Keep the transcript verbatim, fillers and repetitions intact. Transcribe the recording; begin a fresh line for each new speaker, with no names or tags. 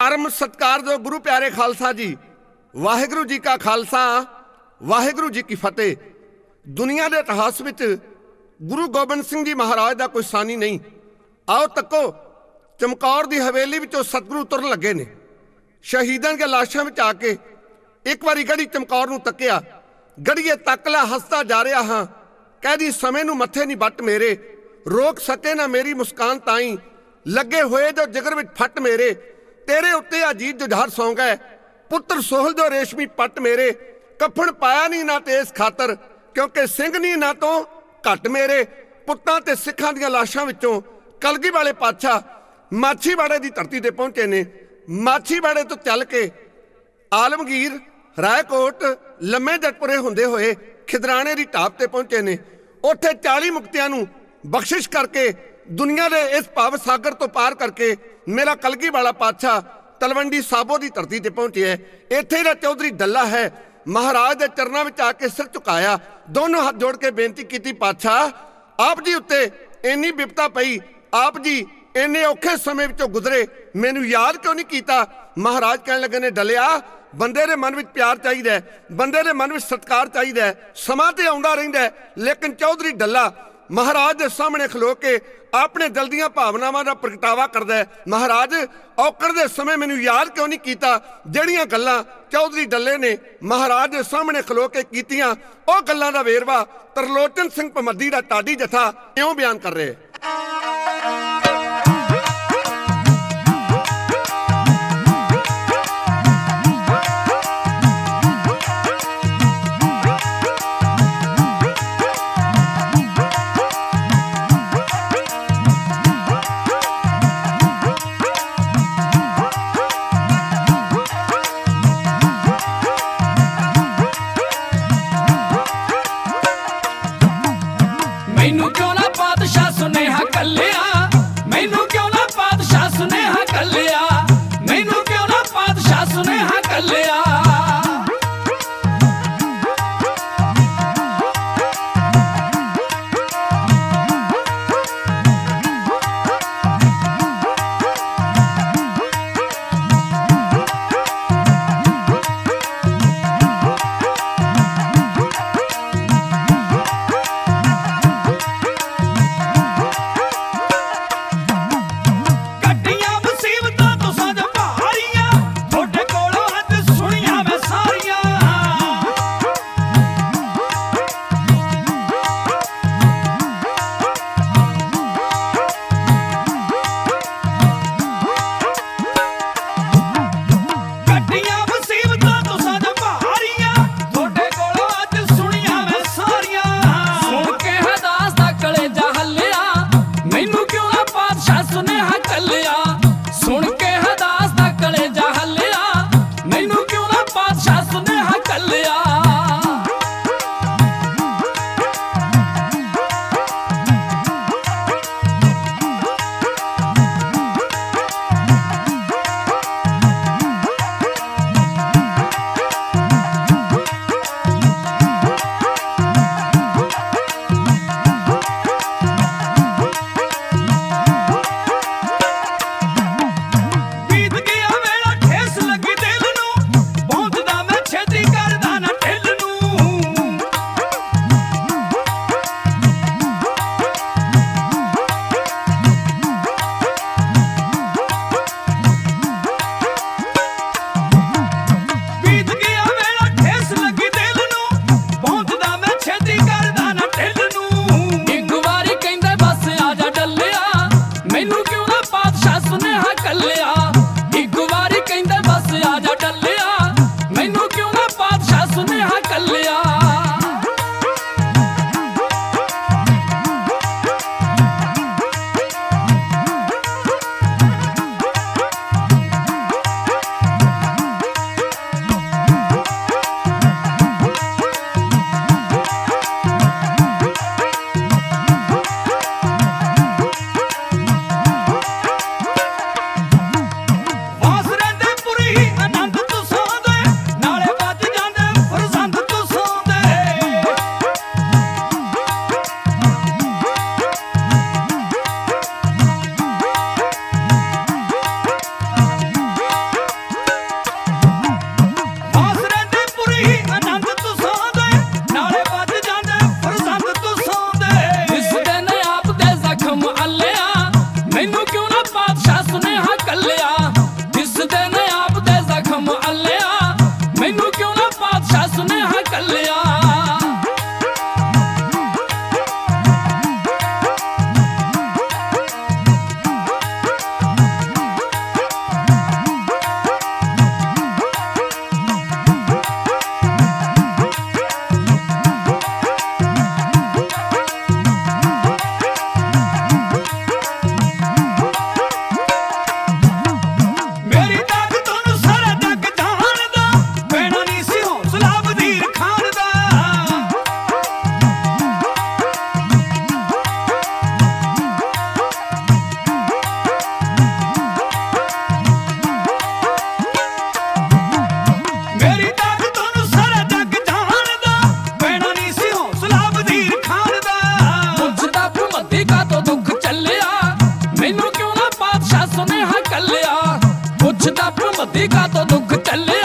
परम सत्कारयोग गुरु प्यारे खालसा जी, वाहिगुरू जी का खालसा, वाहिगुरू जी की फतेह। दुनिया के इतिहास में गुरु गोबिंद सिंह जी महाराज का कोई सानी नहीं। आओ तको, चमकौर की हवेली विचों सतगुरु तुरन लगे ने। शहीदां के लाशां विच आके एक बारी गढ़ी चमकौर नूं तकिया, गढ़ीए तक ला हसदा जा रहा हाँ, कहदी समय नूं मत्थे नहीं बट मेरे, रोक सके ना मेरी मुस्कान ताई, लगे हुए जो जिगर विच फट मेरे, तेरे उत्ते अजीत जुझार सौ गए, पुत्र सोहल जो रेशमी पट मेरे, कफन पाया नहीं ना ते इस खातर, क्योंकि सिंह नहीं ना तो घट मेरे। पुत्तां ते सिखां दीआं लाशां विचों कलगी वाले पातशाह माछीवाड़े की धरती ते पहुंचे ने। माछीवाड़े तो चल के आलमगीर, रायकोट, लम्मे जटपुरे होंदे होए खिदराने की ढाब ते पहुंचे ने। उत्थे चाली मुक्तियां नूं बख्शिश करके दुनिया के इस भाव सागर तो पार करके मेरा कलगी वाला पातशाह तलवंडी साबो की धरती ते पहुंचे है। इत्थे दा चौधरी डल्ला है, महाराज के चरणों में आके सिर झुकाया, दोनों हाथ जोड़ के बेनती की, पातशाह आप जी उत्ते इन्नी विपता पई, आप जी इन्ने औखे समय विचों गुजरे, मैनू याद क्यों नहीं किया। महाराज कहने लगे ने, डलिया बंदे दे मन में प्यार चाहिए, बंदे दे मन में सत्कार चाहिए, समा तो आउंदा रहिंदा है, लेकिन चौधरी डल्ला महाराज के सामने खलो के अपने दिल दीआं भावनावां दा प्रगटावा करदा है। महाराज औकड़ दे समय मैनू याद क्यों नहीं किया। जिहड़ियां गल्लां चौधरी डल्ले ने महाराज के सामने खलो के कीतियां, ओह गल्लां दा वेरवा तरलोचन सिंह भमद्दी दा टाडी जथा इउं बयान कर रहे।
मैनू क्यों ना पातशाह सुनेहा कल ਮੱਦੀ ਕਾ ਤੋ ਦੁੱਖ ਚੱਲੇ